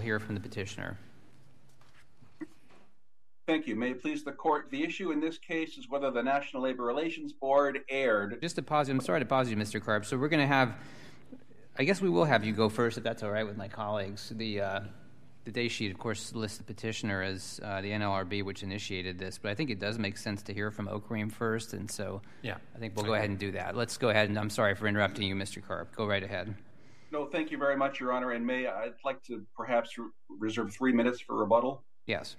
hear from the petitioner. Thank you. May it please the court, the issue in this case is whether the National Labor Relations Board erred. Just to pause you, I'm sorry to pause you, Mr. Karp. So we're going to have, I guess we will have you go first, if that's all right with my colleagues. The day sheet, of course, lists the petitioner as the NLRB, which initiated this, but I think it does make sense to hear from Okream first, and so I think we'll go ahead and do that. Let's go ahead, and I'm sorry for interrupting you, Mr. Karp. Go right ahead. No, thank you very much, Your Honor, and I'd like to perhaps reserve 3 minutes for rebuttal. Yes.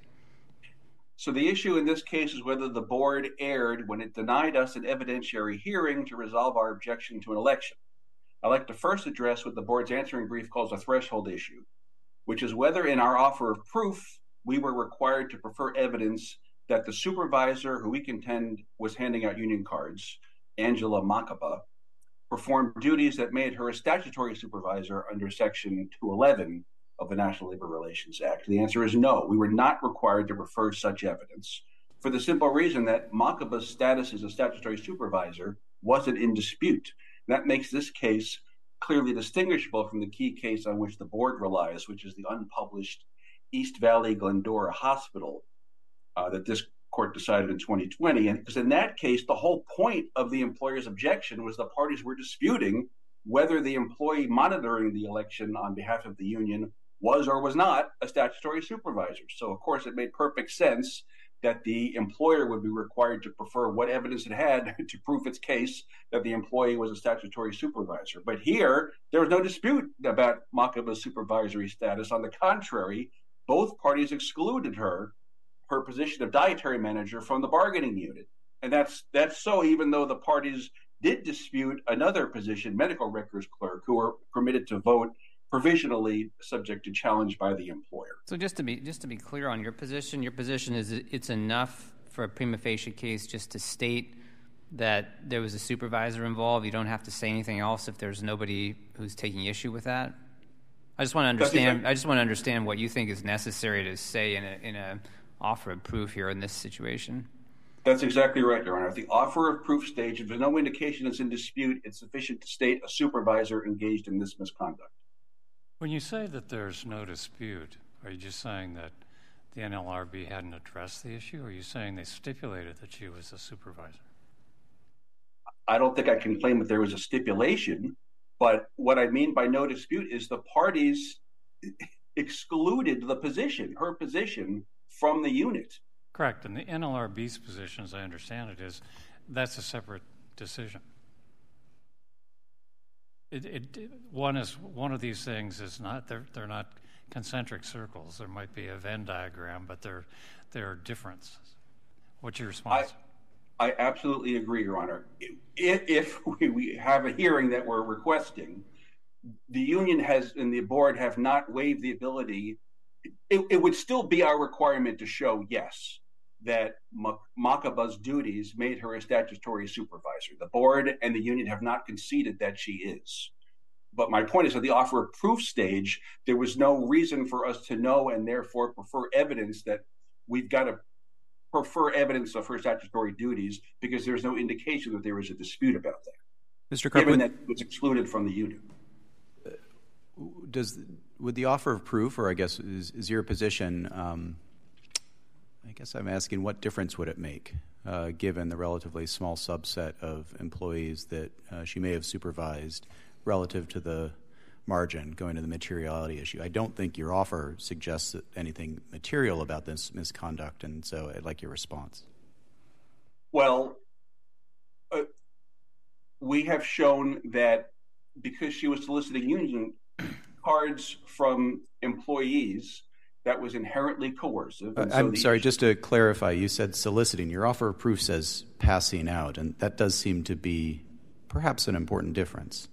So the issue in this case is whether the board erred when it denied us an evidentiary hearing to resolve our objection to an election. I'd like to first address what the board's answering brief calls a threshold issue, which is whether in our offer of proof we were required to prefer evidence that the supervisor who we contend was handing out union cards, Angela Makaba, performed duties that made her a statutory supervisor under Section 211 of the National Labor Relations Act. The answer is no. We were not required to prefer such evidence for the simple reason that Makaba's status as a statutory supervisor wasn't in dispute. That makes this case clearly distinguishable from the key case on which the board relies, which is the unpublished East Valley Glendora Hospital that this court decided in 2020. And because in that case, the whole point of the employer's objection was the parties were disputing whether the employee monitoring the election on behalf of the union was or was not a statutory supervisor. So, of course, it made perfect sense that the employer would be required to prefer what evidence it had to prove its case that the employee was a statutory supervisor. But here, there was no dispute about Makaba's supervisory status. On the contrary, both parties excluded her position of dietary manager from the bargaining unit. And that's so even though the parties did dispute another position, medical records clerk, who were permitted to vote provisionally subject to challenge by the employer. So just to be clear on your position is it's enough for a prima facie case just to state that there was a supervisor involved. You don't have to say anything else if there's nobody who's taking issue with that. I just want to understand what you think is necessary to say in a offer of proof here in this situation. That's exactly right, Your Honor. At the offer of proof stage, if there's no indication it's in dispute, it's sufficient to state a supervisor engaged in this misconduct. When you say that there's no dispute, are you just saying that the NLRB hadn't addressed the issue, or are you saying they stipulated that she was a supervisor? I don't think I can claim that there was a stipulation, but what I mean by no dispute is the parties excluded her position from the unit. Correct, and the NLRB's position, as I understand it, is that's a separate decision. One of these things is not they're not concentric circles. There might be a Venn diagram, but there are differences. What's your response? I absolutely agree, Your Honor. If we have a hearing that we're requesting, the union and the board have not waived the ability. It would still be our requirement to show, yes, that Makaba's duties made her a statutory supervisor. The board and the union have not conceded that she is. But my point is, at the offer of proof stage, there was no reason for us to know and therefore prefer evidence that we've got to prefer evidence of her statutory duties because there's no indication that there was a dispute about that. Mr. Karp, given that it was excluded from the unit. Would the offer of proof, or I guess is your position, I guess I'm asking what difference would it make given the relatively small subset of employees that she may have supervised relative to the margin going to the materiality issue? I don't think your offer suggests anything material about this misconduct, and so I'd like your response. Well, we have shown that because she was soliciting union cards from employees, that was inherently coercive. I'm sorry, just to clarify, you said soliciting. Your offer of proof says passing out, and that does seem to be perhaps an important difference.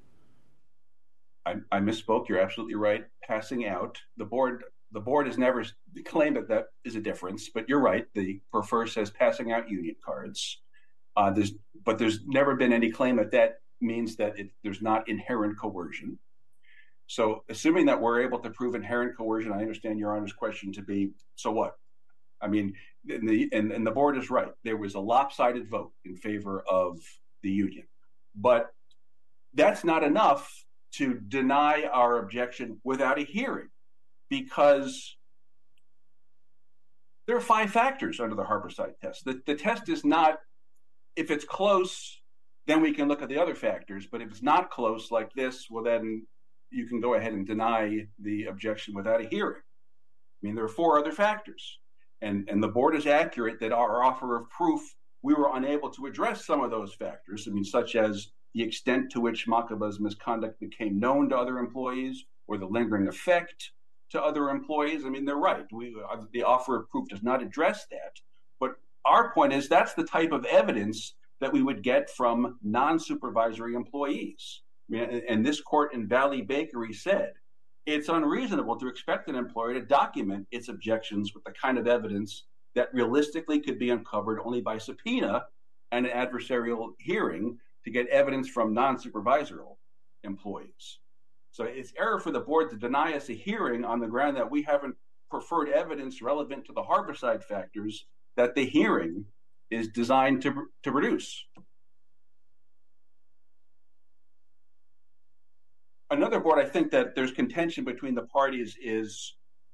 I misspoke. You're absolutely right. Passing out. The board has never claimed that is a difference, but you're right. The prefer says passing out union cards. But there's never been any claim that means that there's not inherent coercion. So assuming that we're able to prove inherent coercion, I understand Your Honor's question to be, so what? I mean, and the board is right. There was a lopsided vote in favor of the union. But that's not enough to deny our objection without a hearing. because there are 5 factors under the Harborside test. The test is not, if it's close, then we can look at the other factors. But if it's not close like this, well, then you can go ahead and deny the objection without a hearing. I mean, there are 4 other factors. And the board is accurate that our offer of proof, we were unable to address some of those factors. I mean, such as the extent to which Makaba's misconduct became known to other employees, or the lingering effect to other employees. I mean, they're right. The offer of proof does not address that. But our point is that's the type of evidence that we would get from non-supervisory employees. I mean, and this court in Valley Bakery said, it's unreasonable to expect an employer to document its objections with the kind of evidence that realistically could be uncovered only by subpoena and an adversarial hearing to get evidence from non-supervisorial employees. So it's error for the board to deny us a hearing on the ground that we haven't preferred evidence relevant to the Harborside factors that the hearing is designed to produce. Another board, I think that there's contention between the parties is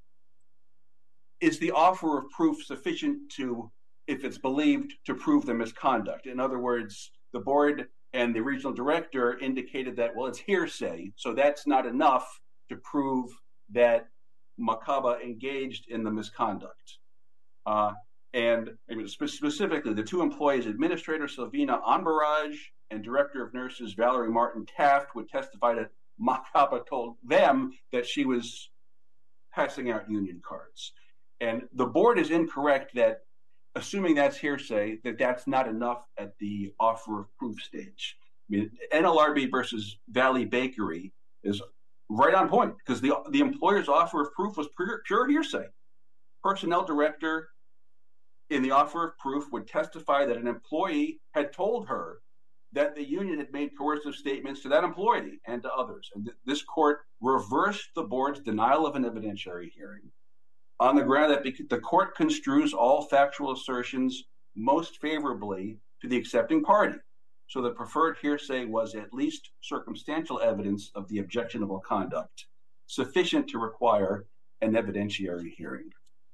the offer of proof sufficient to, if it's believed, to prove the misconduct? In other words, the board and the regional director indicated that, well, it's hearsay, so that's not enough to prove that Makaba engaged in the misconduct. And specifically, the 2 employees, Administrator Sylvina Anbaraj and Director of Nurses Valerie Martin Taft, would testify that Makaba told them that she was passing out union cards. And the board is incorrect that, assuming that's hearsay, that that's not enough at the offer of proof stage. I mean, NLRB versus Valley Bakery is right on point, because the employer's offer of proof was pure hearsay. Personnel director in the offer of proof would testify that an employee had told her that the union had made coercive statements to that employee and to others. And this court reversed the board's denial of an evidentiary hearing on the ground that the court construes all factual assertions most favorably to the accepting party. So the preferred hearsay was at least circumstantial evidence of the objectionable conduct, sufficient to require an evidentiary hearing.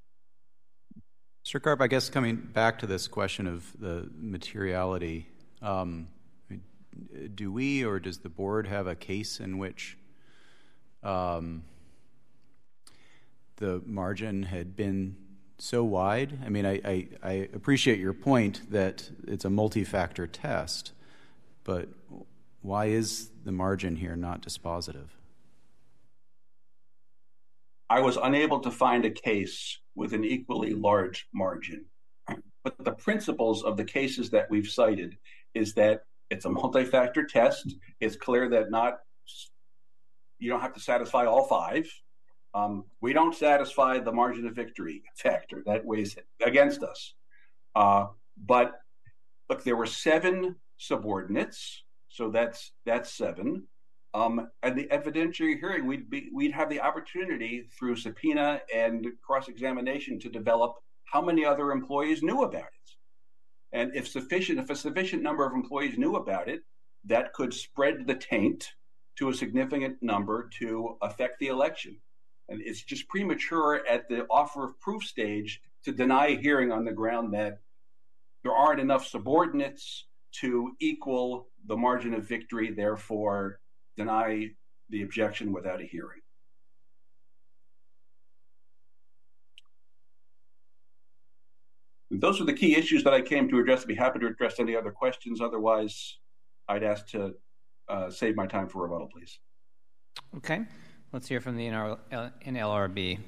Mr. Karp, I guess coming back to this question of the materiality, do we or does the board have a case in which the margin had been so wide? I mean, I appreciate your point that it's a multi-factor test, but why is the margin here not dispositive? I was unable to find a case with an equally large margin. But the principles of the cases that we've cited is that it's a multi-factor test. It's clear that you don't have to satisfy all 5. We don't satisfy the margin of victory factor. That weighs against us. But look, there were 7 subordinates, so that's 7. And the evidentiary hearing, we'd have the opportunity through subpoena and cross-examination to develop how many other employees knew about it. And if a sufficient number of employees knew about it, that could spread the taint to a significant number to affect the election. And it's just premature at the offer of proof stage to deny a hearing on the ground that there aren't enough subordinates to equal the margin of victory, therefore deny the objection without a hearing. Those are the key issues that I came to address. I'd be happy to address any other questions. Otherwise, I'd ask to save my time for rebuttal, please. Okay. Let's hear from the NLRB.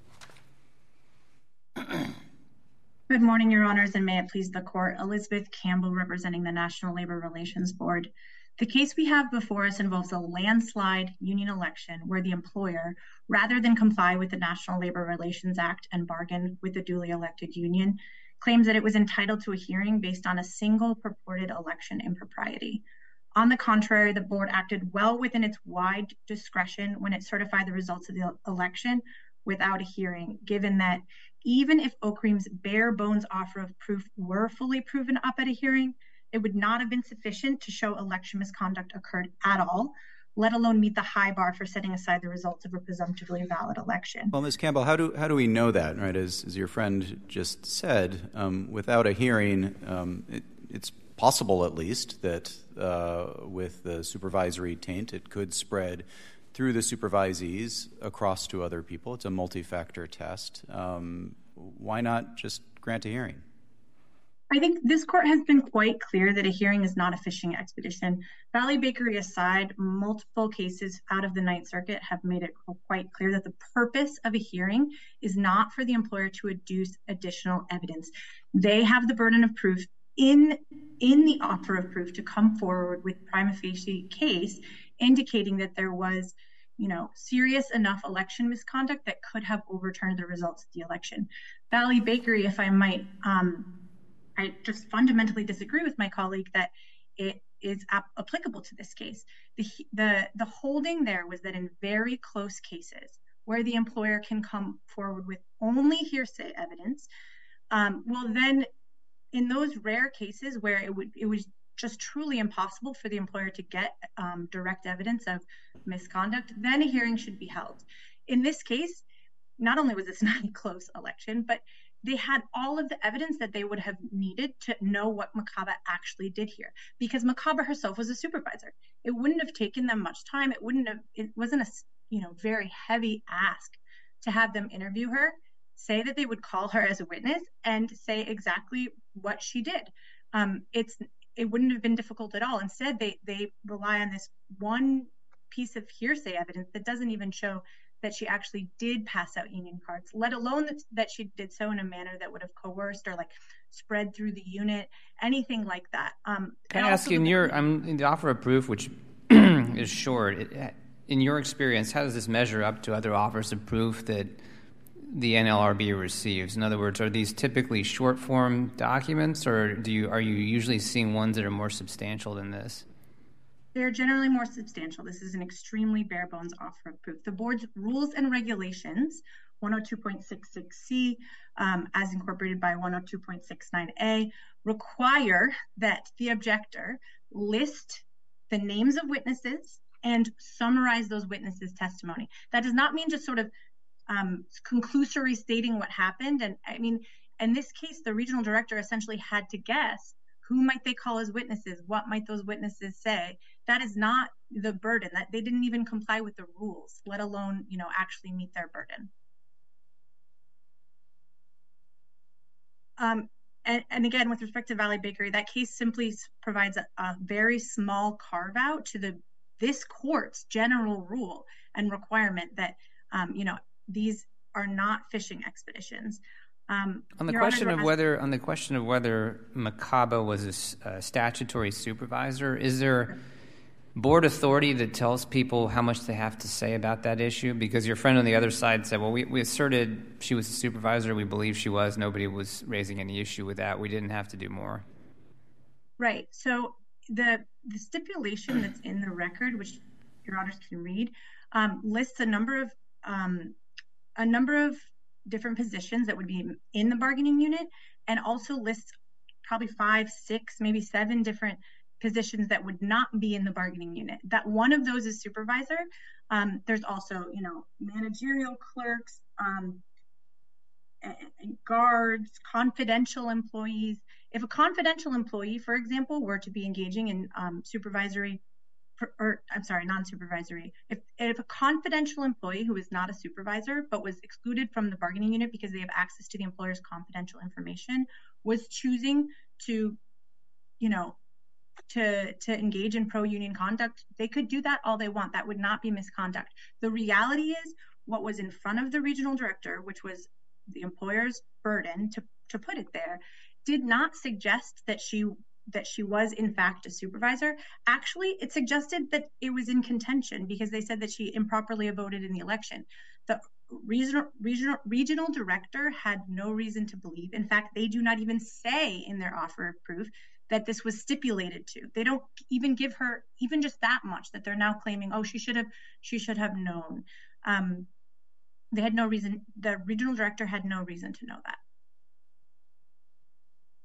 Good morning, Your Honors, and may it please the Court. Elizabeth Campbell, representing the National Labor Relations Board. The case we have before us involves a landslide union election where the employer, rather than comply with the National Labor Relations Act and bargain with the duly elected union, claims that it was entitled to a hearing based on a single purported election impropriety. On the contrary, the board acted well within its wide discretion when it certified the results of the election without a hearing, given that even if Ocream's bare bones offer of proof were fully proven up at a hearing, it would not have been sufficient to show election misconduct occurred at all, let alone meet the high bar for setting aside the results of a presumptively valid election. Well, Ms. Campbell, how do we know that, right? As your friend just said, without a hearing, it's possible at least that with the supervisory taint, it could spread through the supervisees across to other people. It's a multi-factor test. Why not just grant a hearing? I think this court has been quite clear that a hearing is not a fishing expedition. Valley Bakery aside, multiple cases out of the Ninth Circuit have made it quite clear that the purpose of a hearing is not for the employer to adduce additional evidence. They have the burden of proof in the offer of proof to come forward with prima facie case indicating that there was, serious enough election misconduct that could have overturned the results of the election. Valley Bakery, if I might, I just fundamentally disagree with my colleague that it is applicable to this case. The holding there was that in very close cases where the employer can come forward with only hearsay evidence, well then in those rare cases where it was just truly impossible for the employer to get direct evidence of misconduct, then a hearing should be held. In this case, not only was this not a close election, but they had all of the evidence that they would have needed to know what Makaba actually did here, because Makaba herself was a supervisor. It wouldn't have taken them much time. It wasn't a very heavy ask to have them interview her, say that they would call her as a witness, and say exactly what she did. It wouldn't have been difficult at all. Instead, they rely on this one piece of hearsay evidence that doesn't even show that she actually did pass out union cards, let alone that she did so in a manner that would have coerced or spread through the unit, anything like that. Can I ask you, in the offer of proof, which is short, in your experience, how does this measure up to other offers of proof that the NLRB receives? In other words, are these typically short-form documents, or are you usually seeing ones that are more substantial than this? They're generally more substantial. This is an extremely bare-bones offer of proof. The board's rules and regulations, 102.66C, as incorporated by 102.69A, require that the objector list the names of witnesses and summarize those witnesses' testimony. That does not mean just sort of conclusory stating what happened. And I mean, in this case, the regional director essentially had to guess who might they call as witnesses, what might those witnesses say. That is not the burden. That they didn't even comply with the rules, let alone actually meet their burden. And again, with respect to Valley Bakery, that case simply provides a very small carve out to this court's general rule and requirement that these are not fishing expeditions. On the question of whether Makaba was a statutory supervisor, is there board authority that tells people how much they have to say about that issue? Because your friend on the other side said, well, we asserted she was a supervisor. We believe she was. Nobody was raising any issue with that. We didn't have to do more. Right. So the stipulation that's in the record, which your honors can read, lists a number of different positions that would be in the bargaining unit, and also lists probably 5, 6, maybe 7 different positions that would not be in the bargaining unit. That one of those is supervisor. There's also, managerial clerks, guards, confidential employees. If a confidential employee, for example, were to be engaging in non-supervisory. If a confidential employee who is not a supervisor but was excluded from the bargaining unit because they have access to the employer's confidential information was choosing to engage in pro-union conduct, they could do that all they want. That would not be misconduct. The reality is what was in front of the regional director, which was the employer's burden to put it there, did not suggest that she was in fact a supervisor. Actually, it suggested that it was in contention because they said that she improperly voted in the election. The regional director had no reason to believe. In fact, they do not even say in their offer of proof that this was stipulated to. They don't even give her even just that much, that they're now claiming, oh, she should have known. They had no reason. The regional director had no reason to know that.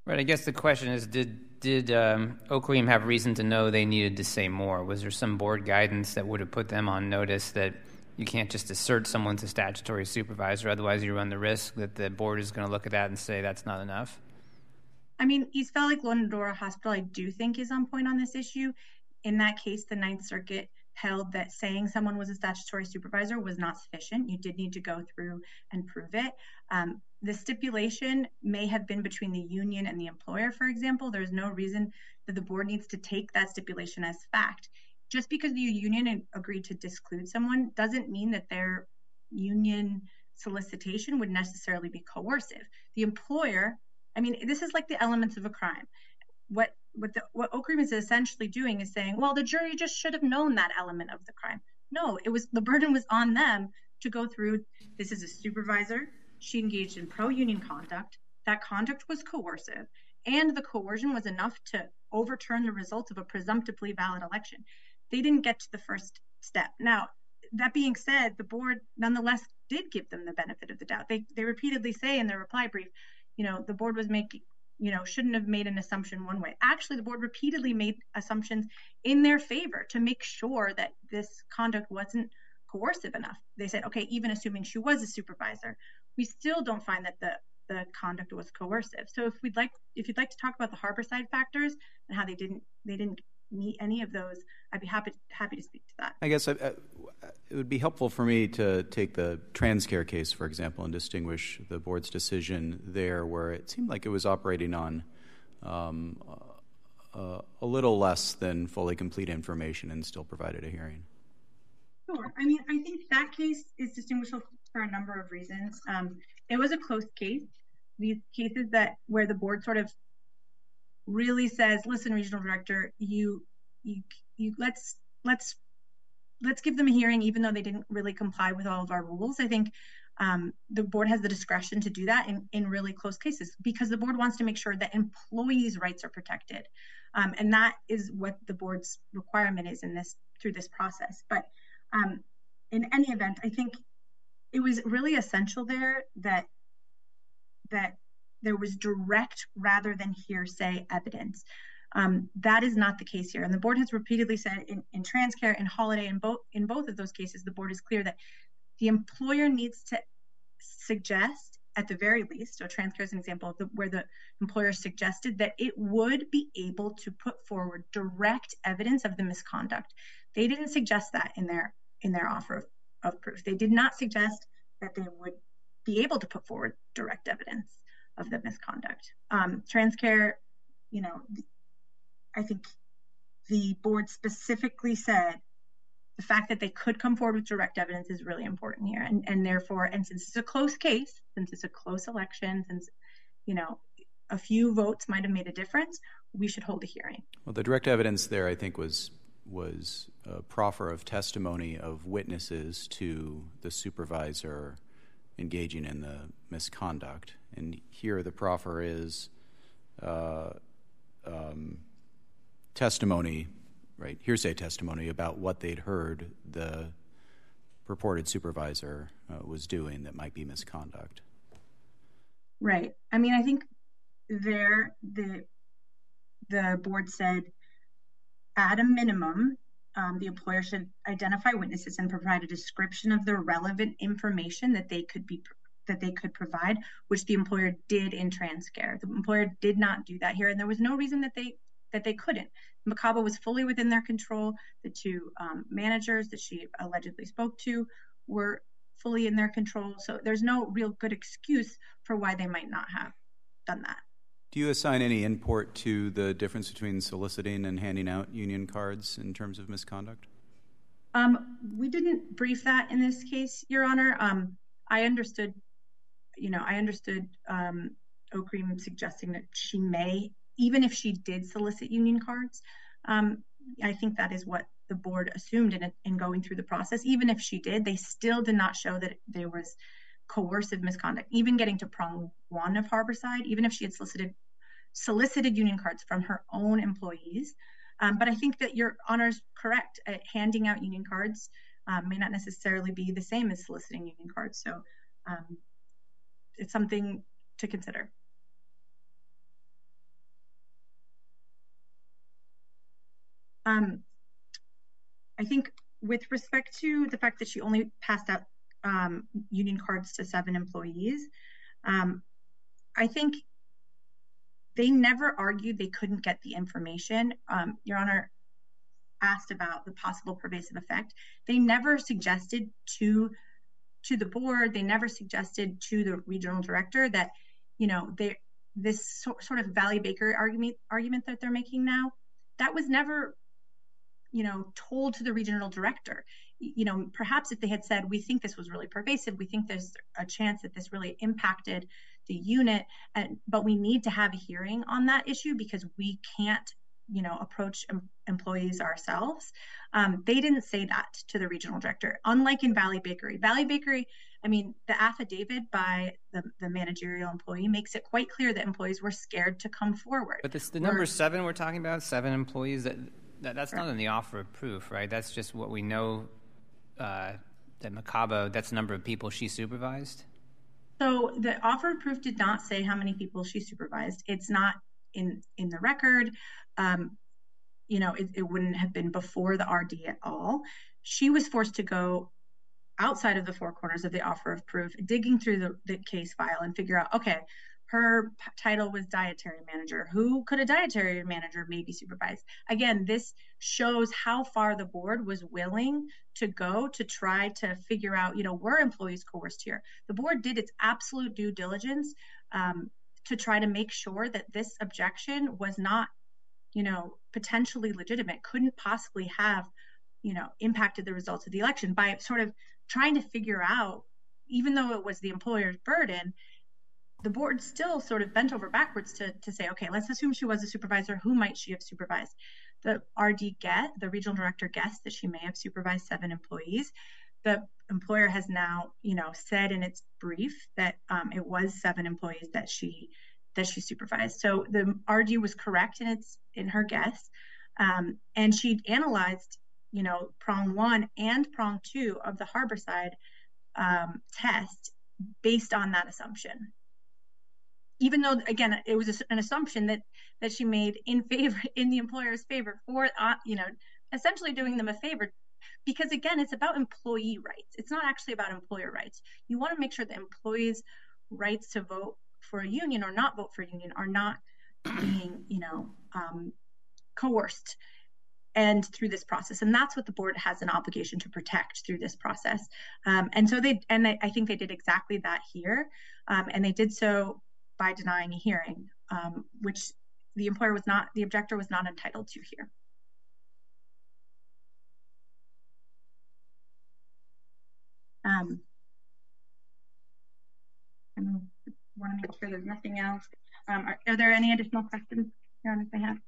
Right. I guess the question is, did Ocream have reason to know they needed to say more? Was there some board guidance that would have put them on notice that you can't just assert someone's a statutory supervisor, otherwise you run the risk that the board is going to look at that and say that's not enough? I mean, East Valley Glendora Hospital, I do think, is on point on this issue. In that case, the Ninth Circuit held that saying someone was a statutory supervisor was not sufficient. You did need to go through and prove it. The stipulation may have been between the union and the employer, for example. There's no reason that the board needs to take that stipulation as fact. Just because the union agreed to disclude someone doesn't mean that their union solicitation would necessarily be coercive. The employer, I mean, this is like the elements of a crime. What Ocream is essentially doing is saying, well, the jury just should have known that element of the crime. No, the burden was on them to go through. This is a supervisor. She engaged in pro-union conduct. That conduct was coercive, and the coercion was enough to overturn the results of a presumptively valid election. They didn't get to the first step. Now, that being said, the board nonetheless did give them the benefit of the doubt. They repeatedly say in their reply brief, the board was making, shouldn't have made an assumption one way. Actually, the board repeatedly made assumptions in their favor to make sure that this conduct wasn't coercive enough. They said, okay, even assuming she was a supervisor, we still don't find that the conduct was coercive. So if you'd like to talk about the Harborside factors and how they didn't meet any of those, I'd be happy to speak to that. I guess it would be helpful for me to take the TransCare case, for example, and distinguish the board's decision there, where it seemed like it was operating on a little less than fully complete information and still provided a hearing. Sure. I mean, I think that case is distinguishable for a number of reasons. It was a close case. These cases where the board sort of really says, listen, regional director, let's give them a hearing, even though they didn't really comply with all of our rules. I think the board has the discretion to do that in really close cases, because the board wants to make sure that employees' rights are protected. And that is what the board's requirement is through this process. But in any event, I think it was really essential there that there was direct rather than hearsay evidence. That is not the case here. And the board has repeatedly said in TransCare and Holiday, in both of those cases, the board is clear that the employer needs to suggest, at the very least, so TransCare is an example of where the employer suggested that it would be able to put forward direct evidence of the misconduct. They didn't suggest that in their offer of proof. They did not suggest that they would be able to put forward direct evidence of the misconduct. TransCare, I think the board specifically said the fact that they could come forward with direct evidence is really important here. And therefore, and since it's a close case, since it's a close election, since, a few votes might have made a difference, we should hold a hearing. Well, the direct evidence there, I think, was a proffer of testimony of witnesses to the supervisor engaging in the misconduct. And here the proffer is testimony, right, hearsay testimony about what they'd heard the purported supervisor was doing that might be misconduct. Right. I mean, I think there the board said, at a minimum, the employer should identify witnesses and provide a description of the relevant information that they could provide, which the employer did in TransCare. The employer did not do that here, and there was no reason that they couldn't. Macaba was fully within their control. The two managers that she allegedly spoke to were fully in their control. So there's no real good excuse for why they might not have done that. Do you assign any import to the difference between soliciting and handing out union cards in terms of misconduct? We didn't brief that in this case, Your Honor. I understood Ocream suggesting that she may, even if she did solicit union cards. I think that is what the board assumed in going through the process. Even if she did, they still did not show that there was coercive misconduct. Even getting to prong one of Harborside, even if she had solicited union cards from her own employees. But I think that Your Honor's correct. Handing out union cards may not necessarily be the same as soliciting union cards. So it's something to consider. I think with respect to the fact that she only passed out union cards to 7 employees, I think they never argued they couldn't get the information. Your Honor asked about the possible pervasive effect. They never suggested to the board, they never suggested to the regional director that, this sort of Valley Bakery argument that they're making now, that was never, told to the regional director. Perhaps if they had said, we think this was really pervasive, we think there's a chance that this really impacted the unit, but we need to have a hearing on that issue because we can't, approach employees ourselves. They didn't say that to the regional director, unlike in Valley Bakery. Valley Bakery, the affidavit by the managerial employee makes it quite clear that employees were scared to come forward. But the number 7 we're talking about, 7 employees, that's not in the offer of proof, right? That's just what we know that Makabe, that's the number of people she supervised? So the offer of proof did not say how many people she supervised. It's not in the record. It wouldn't have been before the RD at all. She was forced to go outside of the 4 corners of the offer of proof, digging through the case file and figure out, okay, her title was dietary manager. Who could a dietary manager maybe supervise? Again, this shows how far the board was willing to go to try to figure out, were employees coerced here? The board did its absolute due diligence to try to make sure that this objection was not, potentially legitimate, couldn't possibly have, impacted the results of the election by sort of trying to figure out, even though it was the employer's burden, the board still sort of bent over backwards to say, okay, let's assume she was a supervisor. Who might she have supervised? The the regional director guessed that she may have supervised 7 employees. The employer has now, said in its brief that it was 7 employees that she supervised. So the RD was correct in her guess, and she analyzed, prong 1 and prong 2 of the Harborside test based on that assumption. Even though, again, it was an assumption that she made in the employer's favor for, essentially doing them a favor, because again, it's about employee rights. It's not actually about employer rights. You want to make sure that employees' rights to vote for a union or not vote for a union are not being, coerced and through this process. And that's what the board has an obligation to protect through this process. And so I think they did exactly that here. And they did so by denying a hearing, which the objector was not entitled to here. I want to make sure there's nothing else. Are there any additional questions, Your Honor, if I have?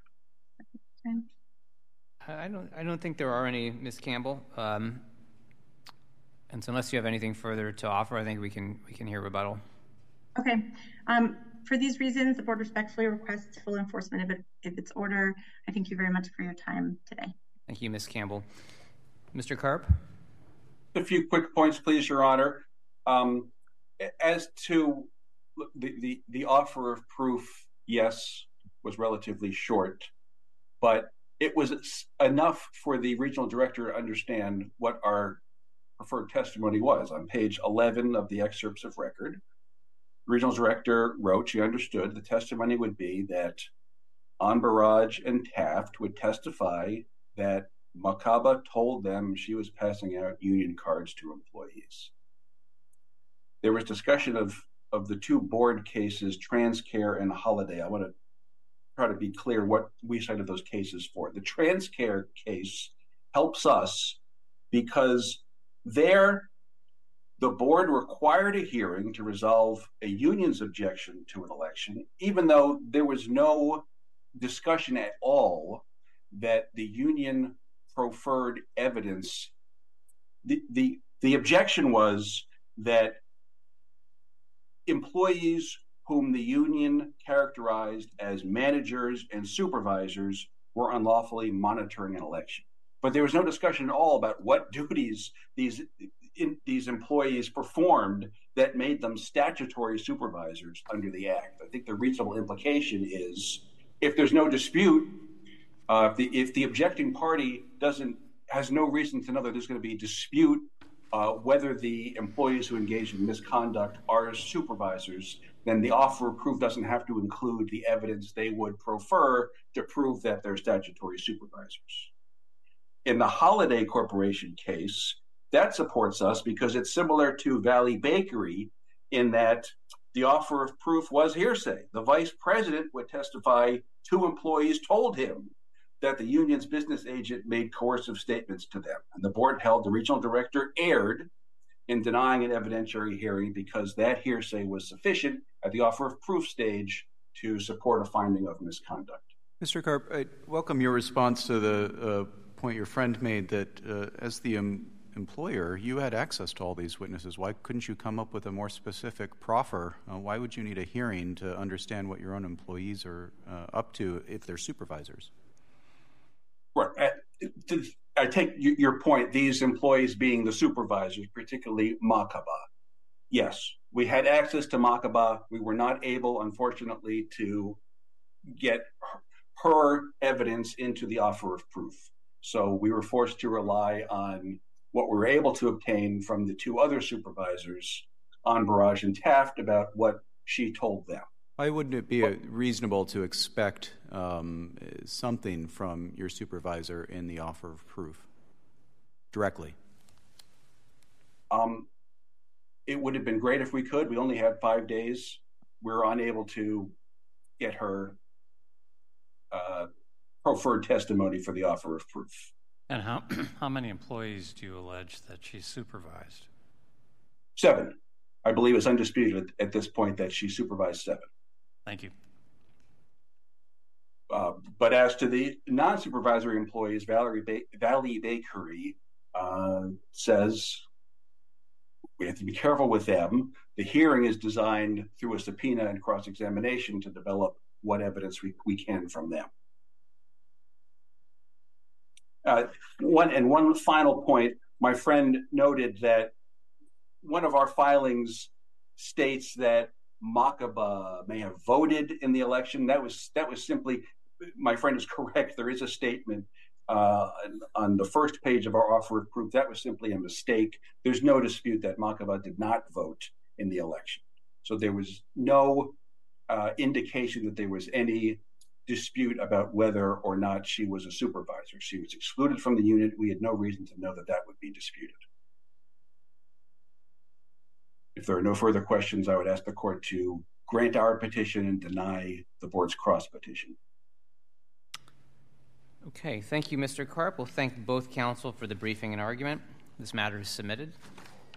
I don't think there are any, Ms. Campbell. And so unless you have anything further to offer, I think we can hear rebuttal. Okay. For these reasons, the board respectfully requests full enforcement of its order. I thank you very much for your time today. Thank you, Ms. Campbell. Mr. Karp? A few quick points, please, Your Honor. As to the offer of proof, yes, was relatively short, but it was enough for the regional director to understand what our preferred testimony was. On page 11 of the excerpts of record, the regional director wrote she understood the testimony would be that Anbaraj and Taft would testify that Makabe told them she was passing out union cards to employees. There was discussion of the 2 board cases, Transcare and Holiday. I want to try to be clear what we cited those cases for. The Transcare case helps us because there the board required a hearing to resolve a union's objection to an election, even though there was no discussion at all that the union proffered evidence. The objection was that employees whom the union characterized as managers and supervisors were unlawfully monitoring an election. But there was no discussion at all about what duties these employees performed that made them statutory supervisors under the Act. I think the reasonable implication is if there's no dispute If the objecting party has no reason to know that there's going to be a dispute whether the employees who engage in misconduct are supervisors, then the offer of proof doesn't have to include the evidence they would prefer to prove that they're statutory supervisors. In the Holiday Corporation case, that supports us because it's similar to Valley Bakery in that the offer of proof was hearsay. The vice president would testify 2 employees told him that the union's business agent made coercive statements to them. And the board held the regional director erred in denying an evidentiary hearing because that hearsay was sufficient at the offer of proof stage to support a finding of misconduct. Mr. Karp, I welcome your response to the point your friend made that as the employer, you had access to all these witnesses. Why couldn't you come up with a more specific proffer? Why would you need a hearing to understand what your own employees are up to if they're supervisors? Right. I take your point, these employees being the supervisors, particularly Makaba. Yes, we had access to Makaba. We were not able, unfortunately, to get her evidence into the offer of proof. So we were forced to rely on what we were able to obtain from the 2 other supervisors, Barrage and Taft, about what she told them. Why wouldn't it be reasonable to expect something from your supervisor in the offer of proof directly? It would have been great if we could. We only had 5 days. We were unable to get her preferred testimony for the offer of proof. And how many employees do you allege that she supervised? 7. I believe it's undisputed at this point that she supervised 7. Thank you. But as to the non-supervisory employees, Valley Bakery says we have to be careful with them. The hearing is designed through a subpoena and cross-examination to develop what evidence we can from them. One final point, my friend noted that one of our filings states that Makaba may have voted in the election. That was simply, my friend is correct. There is a statement on the first page of our offer of proof. That was simply a mistake. There's no dispute that Makaba did not vote in the election. So there was no indication that there was any dispute about whether or not she was a supervisor. She was excluded from the unit. We had no reason to know that that would be disputed. If there are no further questions, I would ask the court to grant our petition and deny the board's cross petition. Okay, thank you, Mr. Karp. We'll thank both counsel for the briefing and argument. This matter is submitted.